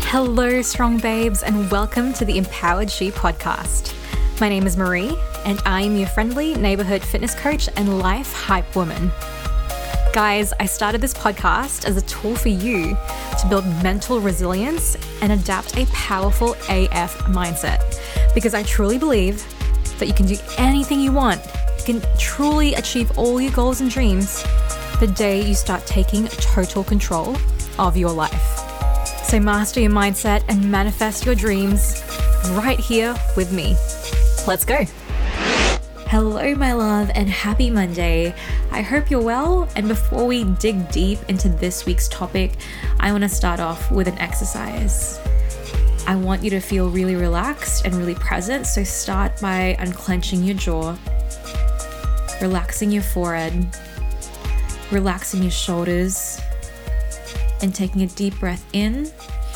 Hello, strong babes, and welcome to the Empowered She podcast. My name is Marie, and I am your friendly neighborhood fitness coach and life hype woman. Guys, I started this podcast as a tool for you to build mental resilience and adapt a powerful AF mindset, because I truly believe that you can do anything you want. You can truly achieve all your goals and dreams the day you start taking total control of your life. So master your mindset and manifest your dreams right here with me. Let's go. Hello, my love, and happy Monday. I hope you're well. And before we dig deep into this week's topic, I want to start off with an exercise. I want you to feel really relaxed and really present. So start by unclenching your jaw, relaxing your forehead, relaxing your shoulders, and taking a deep breath in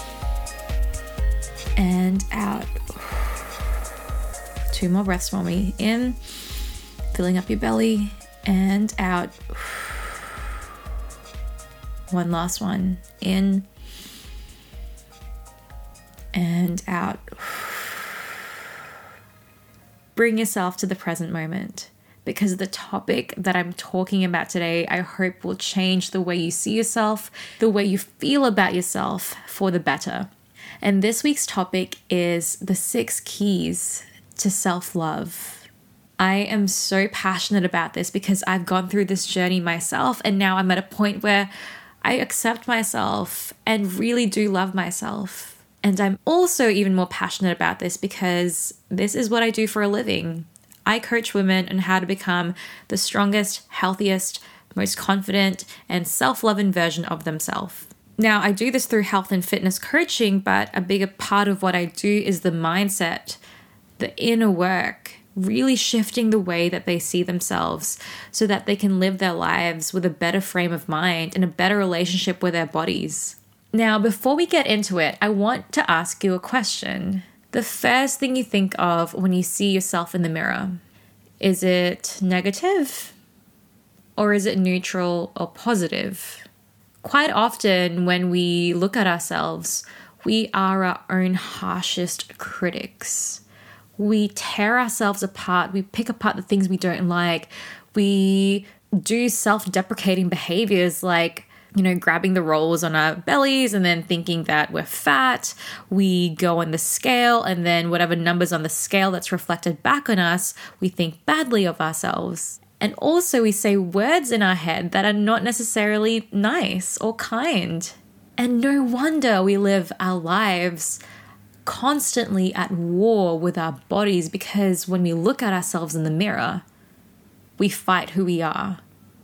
and out. 2 more breaths for me. In, filling up your belly, and out. 1 last one. In and out. Bring yourself to the present moment, because the topic that I'm talking about today, I hope will change the way you see yourself, the way you feel about yourself for the better. And this week's topic is the 6 keys to self-love. I am so passionate about this because I've gone through this journey myself, and now I'm at a point where I accept myself and really do love myself. And I'm also even more passionate about this because this is what I do for a living. I coach women on how to become the strongest, healthiest, most confident, and self-loving version of themselves. Now, I do this through health and fitness coaching, but a bigger part of what I do is the mindset, the inner work, really shifting the way that they see themselves so that they can live their lives with a better frame of mind and a better relationship with their bodies. Now, before we get into it, I want to ask you a question. The first thing you think of when you see yourself in the mirror, is it negative or is it neutral or positive? Quite often when we look at ourselves, we are our own harshest critics. We tear ourselves apart. We pick apart the things we don't like. We do self-deprecating behaviors like grabbing the rolls on our bellies and then thinking that we're fat. We go on the scale, and then whatever numbers on the scale that's reflected back on us, we think badly of ourselves. And also we say words in our head that are not necessarily nice or kind. And no wonder we live our lives constantly at war with our bodies, because when we look at ourselves in the mirror, we fight who we are.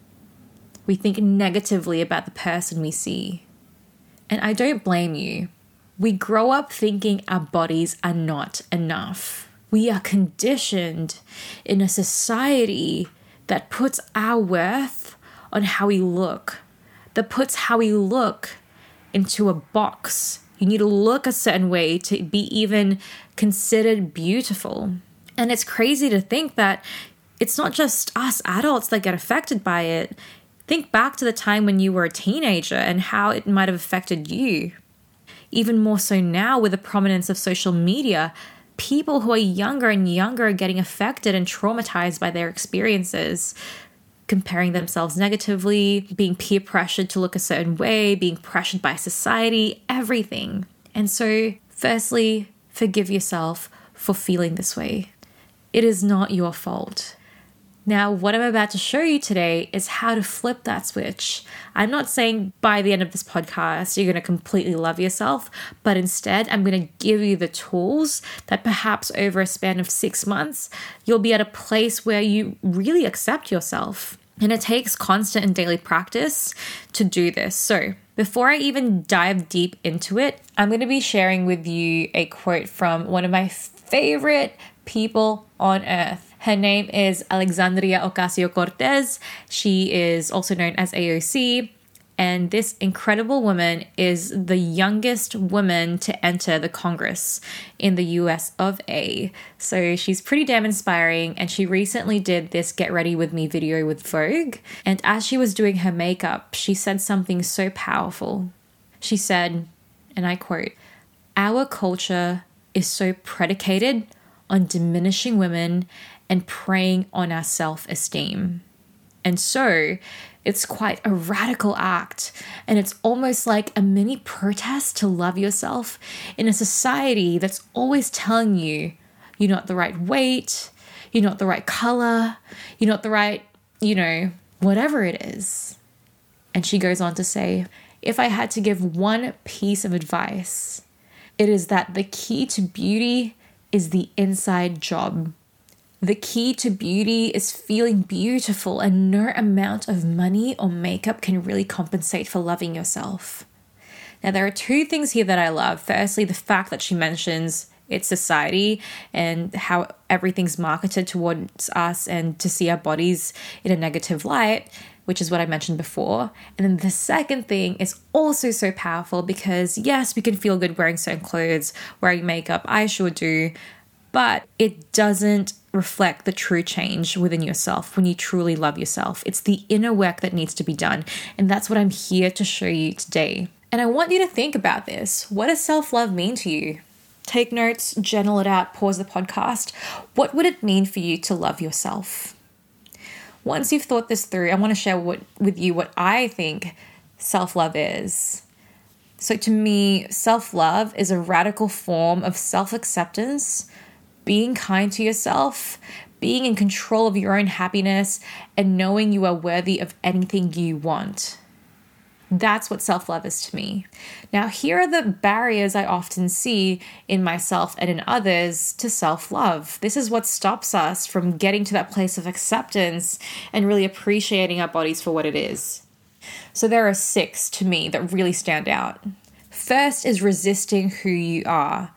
We think negatively about the person we see. And I don't blame you. We grow up thinking our bodies are not enough. We are conditioned in a society that puts our worth on how we look, that puts how we look into a box. You need to look a certain way to be even considered beautiful. And it's crazy to think that it's not just us adults that get affected by it. Think back to the time when you were a teenager and how it might have affected you. Even more so now with the prominence of social media, people who are younger and younger are getting affected and traumatized by their experiences, comparing themselves negatively, being peer pressured to look a certain way, being pressured by society, everything. And so, firstly, forgive yourself for feeling this way. It is not your fault. Now, what I'm about to show you today is how to flip that switch. I'm not saying by the end of this podcast, you're going to completely love yourself, but instead, I'm going to give you the tools that perhaps over a span of 6 months, you'll be at a place where you really accept yourself. And it takes constant and daily practice to do this. So before I even dive deep into it, I'm going to be sharing with you a quote from one of my favorite people on earth. Her name is Alexandria Ocasio-Cortez. She is also known as AOC. And this incredible woman is the youngest woman to enter the Congress in the US of A. So she's pretty damn inspiring. And she recently did this Get Ready With Me video with Vogue. And as she was doing her makeup, she said something so powerful. She said, and I quote, Our culture is so predicated on diminishing women and preying on our self-esteem. And so it's quite a radical act, and it's almost like a mini protest to love yourself in a society that's always telling you you're not the right weight, you're not the right color, you're not the right, whatever it is. And she goes on to say, if I had to give one piece of advice, it is that the key to beauty is the inside job. The key to beauty is feeling beautiful, and no amount of money or makeup can really compensate for loving yourself. Now, there are two things here that I love. Firstly, the fact that she mentions it's society and how everything's marketed towards us and to see our bodies in a negative light, which is what I mentioned before. And then the second thing is also so powerful because, yes, we can feel good wearing certain clothes, wearing makeup. I sure do. But it doesn't reflect the true change within yourself when you truly love yourself. It's the inner work that needs to be done. And that's what I'm here to show you today. And I want you to think about this. What does self-love mean to you? Take notes, journal it out, pause the podcast. What would it mean for you to love yourself? Once you've thought this through, I want to share with you what I think self-love is. So to me, self-love is a radical form of self-acceptance, being kind to yourself, being in control of your own happiness, and knowing you are worthy of anything you want. That's what self-love is to me. Now, here are the barriers I often see in myself and in others to self-love. This is what stops us from getting to that place of acceptance and really appreciating our bodies for what it is. So there are 6 to me that really stand out. First is resisting who you are.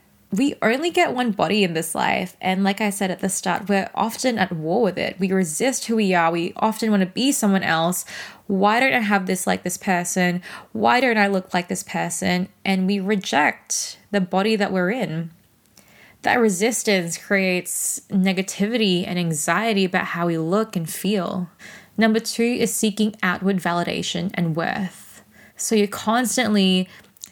We only get one body in this life, and like I said at the start, we're often at war with it. We resist who we are. We often want to be someone else. Why don't I have this like this person? Why don't I look like this person? And we reject the body that we're in. That resistance creates negativity and anxiety about how we look and feel. Number 2 is seeking outward validation and worth. So you're constantly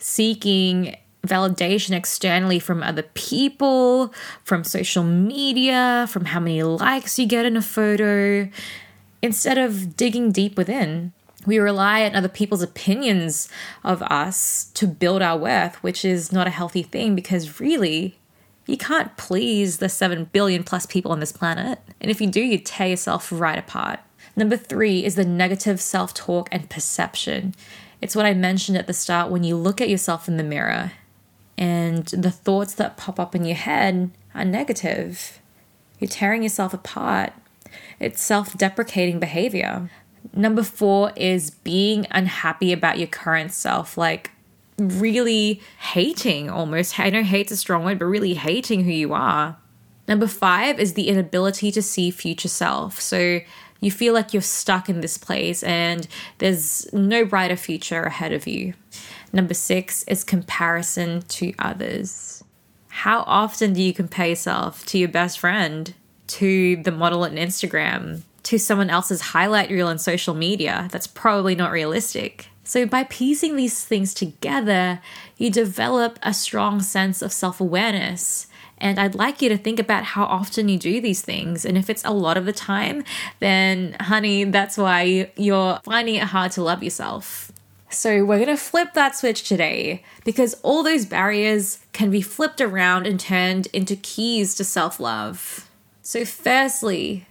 seeking validation externally from other people, from social media, from how many likes you get in a photo. Instead of digging deep within, we rely on other people's opinions of us to build our worth, which is not a healthy thing because really, you can't please the 7 billion plus people on this planet. And if you do, you tear yourself right apart. Number 3 is the negative self-talk and perception. It's what I mentioned at the start when you look at yourself in the mirror and the thoughts that pop up in your head are negative. You're tearing yourself apart. It's self-deprecating behavior. Number 4 is being unhappy about your current self, like really hating almost. I know hate's a strong word, but really hating who you are. Number 5 is the inability to see future self. So you feel like you're stuck in this place and there's no brighter future ahead of you. Number 6 is comparison to others. How often do you compare yourself to your best friend, to the model on Instagram, to someone else's highlight reel on social media? That's probably not realistic. So by piecing these things together, you develop a strong sense of self-awareness. And I'd like you to think about how often you do these things. And if it's a lot of the time, then honey, that's why you're finding it hard to love yourself. So we're going to flip that switch today because all those barriers can be flipped around and turned into keys to self-love. So firstly,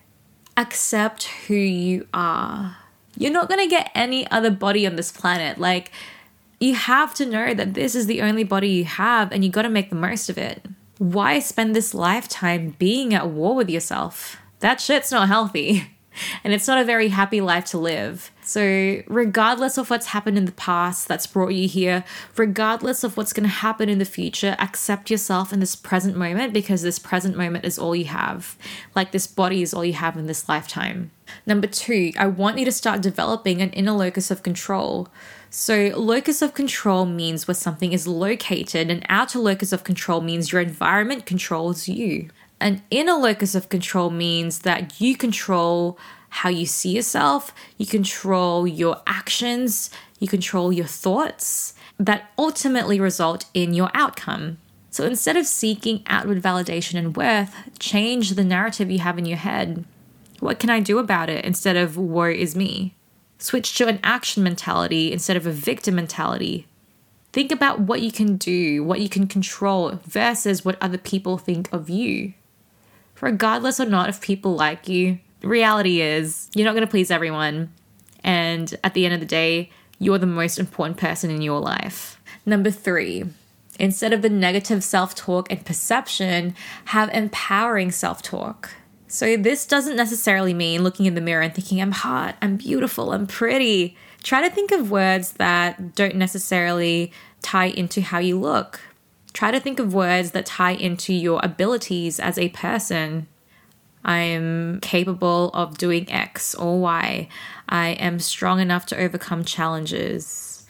accept who you are. You're not going to get any other body on this planet. Like, you have to know that this is the only body you have and you got to make the most of it. Why spend this lifetime being at war with yourself? That shit's not healthy. And it's not a very happy life to live. So regardless of what's happened in the past that's brought you here, regardless of what's going to happen in the future, accept yourself in this present moment because this present moment is all you have. Like this body is all you have in this lifetime. Number 2, I want you to start developing an inner locus of control. So locus of control means where something is located. An outer locus of control means your environment controls you. An inner locus of control means that you control how you see yourself, you control your actions, You control your thoughts that ultimately result in your outcome. So instead of seeking outward validation and worth, change the narrative you have in your head. What can I do about it instead of woe is me? Switch to an action mentality instead of a victim mentality. Think about what you can do, what you can control versus what other people think of you. Regardless or not if people like you, the reality is you're not going to please everyone. And at the end of the day, you're the most important person in your life. Number 3, instead of the negative self-talk and perception, have empowering self-talk. So this doesn't necessarily mean looking in the mirror and thinking, I'm hot, I'm beautiful, I'm pretty. Try to think of words that don't necessarily tie into how you look. Try to think of words that tie into your abilities as a person. I am capable of doing X or Y. I am strong enough to overcome challenges.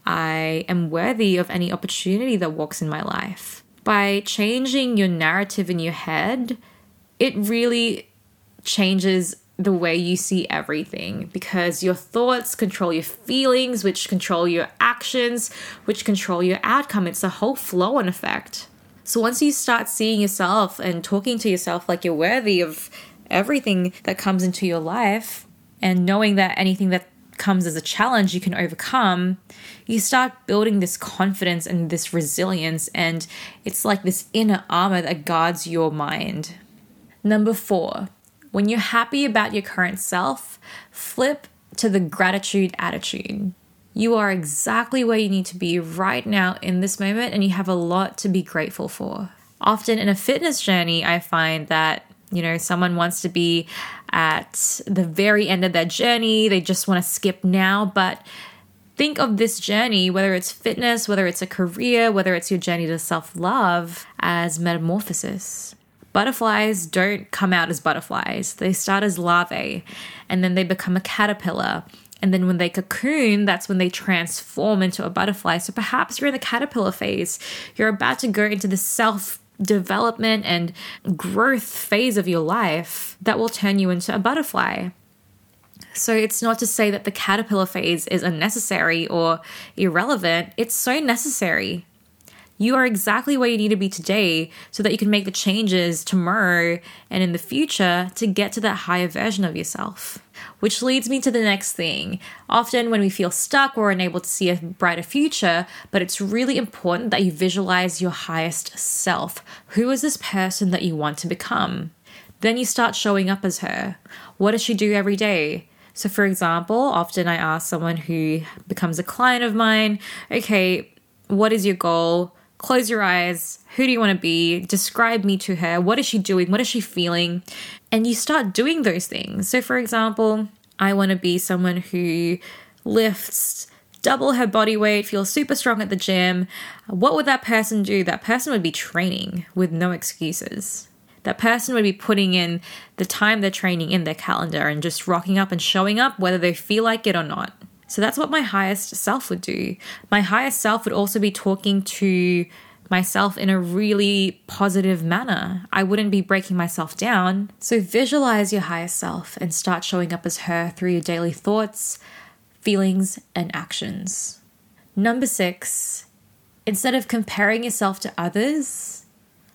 I am worthy of any opportunity that walks in my life. By changing your narrative in your head, it really changes the way you see everything, because your thoughts control your feelings, which control your actions, which control your outcome. It's a whole flow-on effect. So once you start seeing yourself and talking to yourself like you're worthy of everything that comes into your life, and knowing that anything that comes as a challenge you can overcome, you start building this confidence and this resilience, and it's like this inner armor that guards your mind. Number 4, when you're happy about your current self, flip to the gratitude attitude. You are exactly where you need to be right now in this moment, and you have a lot to be grateful for. Often in a fitness journey, I find that, someone wants to be at the very end of their journey. They just want to skip now, but think of this journey, whether it's fitness, whether it's a career, whether it's your journey to self-love, as metamorphosis. Butterflies don't come out as butterflies. They start as larvae, and then they become a caterpillar. And then when they cocoon, that's when they transform into a butterfly. So perhaps you're in the caterpillar phase. You're about to go into the self-development and growth phase of your life that will turn you into a butterfly. So it's not to say that the caterpillar phase is unnecessary or irrelevant. It's so necessary. You are exactly where you need to be today so that you can make the changes tomorrow and in the future to get to that higher version of yourself. Which leads me to the next thing. Often when we feel stuck, we're unable to see a brighter future, but it's really important that you visualize your highest self. Who is this person that you want to become? Then you start showing up as her. What does she do every day? So for example, often I ask someone who becomes a client of mine, okay, what is your goal? Close your eyes. Who do you want to be? Describe me to her. What is she doing? What is she feeling? And you start doing those things. So for example, I want to be someone who lifts double her body weight, feels super strong at the gym. What would that person do? That person would be training with no excuses. That person would be putting in the time they're training in their calendar and just rocking up and showing up whether they feel like it or not. So that's what my highest self would do. My highest self would also be talking to myself in a really positive manner. I wouldn't be breaking myself down. So visualize your highest self and start showing up as her through your daily thoughts, feelings, and actions. Number 6, instead of comparing yourself to others,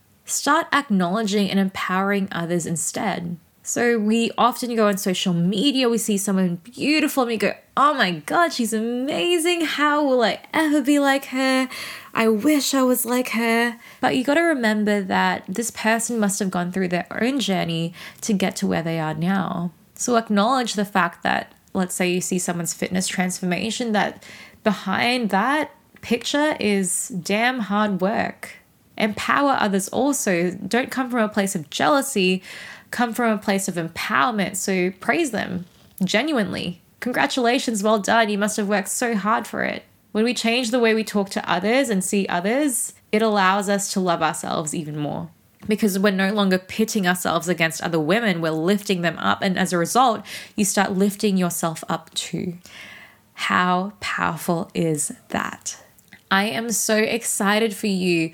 start acknowledging and empowering others instead. So we often go on social media, we see someone beautiful and we go, oh my God, she's amazing. How will I ever be like her? I wish I was like her. But you got to remember that this person must have gone through their own journey to get to where they are now. So acknowledge the fact that, let's say you see someone's fitness transformation, that behind that picture is damn hard work. Empower others also. Don't come from a place of jealousy. Come from a place of empowerment. So praise them genuinely. Congratulations, well done. You must have worked so hard for it. When we change the way we talk to others and see others, it allows us to love ourselves even more. Because we're no longer pitting ourselves against other women, we're lifting them up. And as a result, you start lifting yourself up too. How powerful is that? I am so excited for you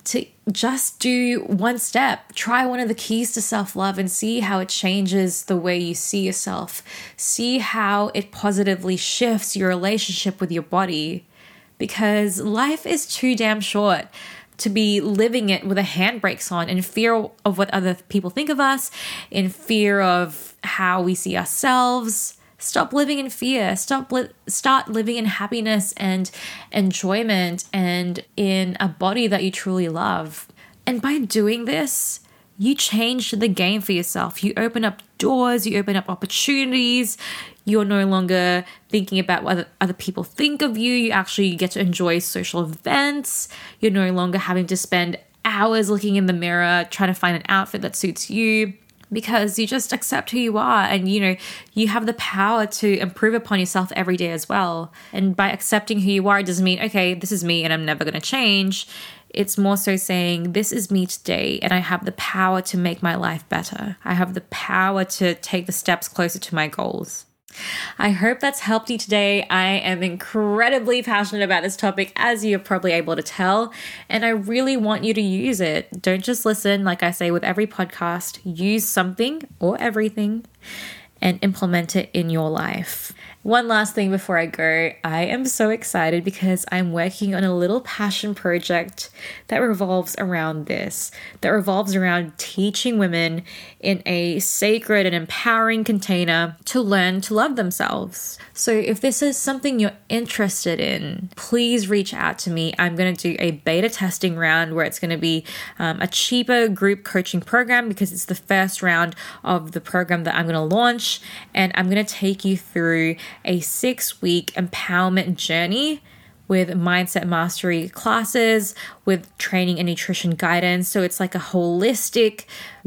to just do one step. Try one of the keys to self-love and see how it changes the way you see yourself. See how it positively shifts your relationship with your body. Because life is too damn short to be living it with the handbrakes on, in fear of what other people think of us, in fear of how we see ourselves. Stop living in fear. Start living in happiness and enjoyment and in a body that you truly love. And by doing this, you change the game for yourself. You open up doors, you open up opportunities. You're no longer thinking about what other people think of you. You actually get to enjoy social events. You're no longer having to spend hours looking in the mirror trying to find an outfit that suits you, because you just accept who you are, and you have the power to improve upon yourself every day as well. And by accepting who you are, it doesn't mean, okay, this is me and I'm never going to change. It's more so saying, this is me today and I have the power to make my life better. I have the power to take the steps closer to my goals. I hope that's helped you today. I am incredibly passionate about this topic, as you're probably able to tell, and I really want you to use it. Don't just listen. Like I say with every podcast, use something or everything and implement it in your life. One last thing before I go, I am so excited because I'm working on a little passion project that revolves around this, that revolves around teaching women in a sacred and empowering container to learn to love themselves. So if this is something you're interested in, please reach out to me. I'm going to do a beta testing round where it's going to be a cheaper group coaching program, because it's the first round of the program that I'm going to launch, and I'm going to take you through a 6-week empowerment journey with mindset mastery classes, with training and nutrition guidance. So it's like a holistic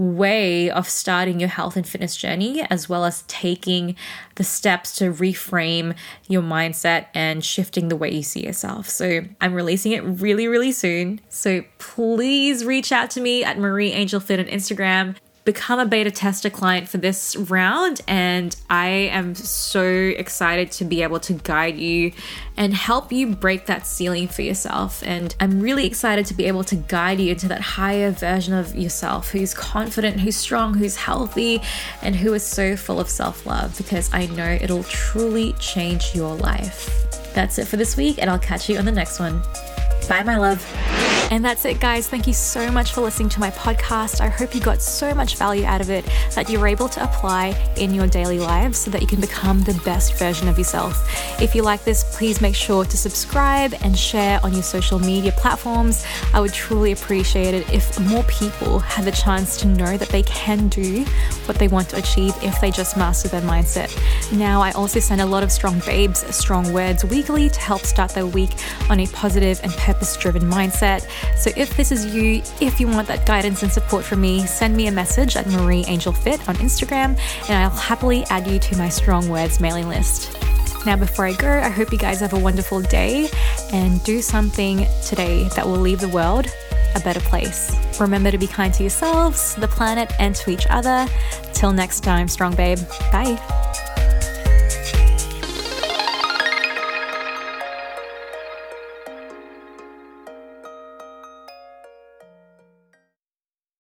way of starting your health and fitness journey, as well as taking the steps to reframe your mindset and shifting the way you see yourself. So I'm releasing it really, really soon. So please reach out to me at Marie Angel Fit on Instagram. Become a beta tester client for this round, and I am so excited to be able to guide you and help you break that ceiling for yourself. And I'm really excited to be able to guide you into that higher version of yourself, who's confident, who's strong, who's healthy, and who is so full of self-love, because I know it'll truly change your life. That's it for this week, and I'll catch you on the next one. Bye, my love. And that's it, guys. Thank you so much for listening to my podcast. I hope you got so much value out of it that you were able to apply in your daily lives so that you can become the best version of yourself. If you like this, please make sure to subscribe and share on your social media platforms. I would truly appreciate it if more people had the chance to know that they can do what they want to achieve if they just master their mindset. Now, I also send a lot of strong babes, strong words weekly to help start their week on a positive and purpose-driven mindset. So if this is you, if you want that guidance and support from me, send me a message at Marie Angel Fit on Instagram, and I'll happily add you to my Strong Words mailing list. Now, before I go, I hope you guys have a wonderful day and do something today that will leave the world a better place. Remember to be kind to yourselves, the planet, and to each other. Till next time, strong babe. Bye.